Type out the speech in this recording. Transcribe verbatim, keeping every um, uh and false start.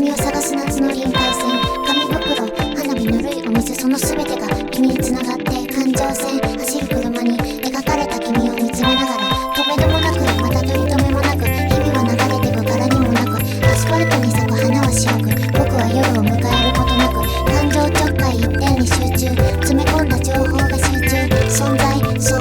君を探す夏の臨海線、紙袋、花火ぬるいお水、その全てが君に繋がって、環状線走る車に描かれた君を見つめながら、止めどもなくまた取り留めもなく、日々は流れてく柄にもなく、アスファルトに咲く花は白く、僕は夜を迎えることなく、感情直下一点に集中、詰め込んだ情報が集中、存在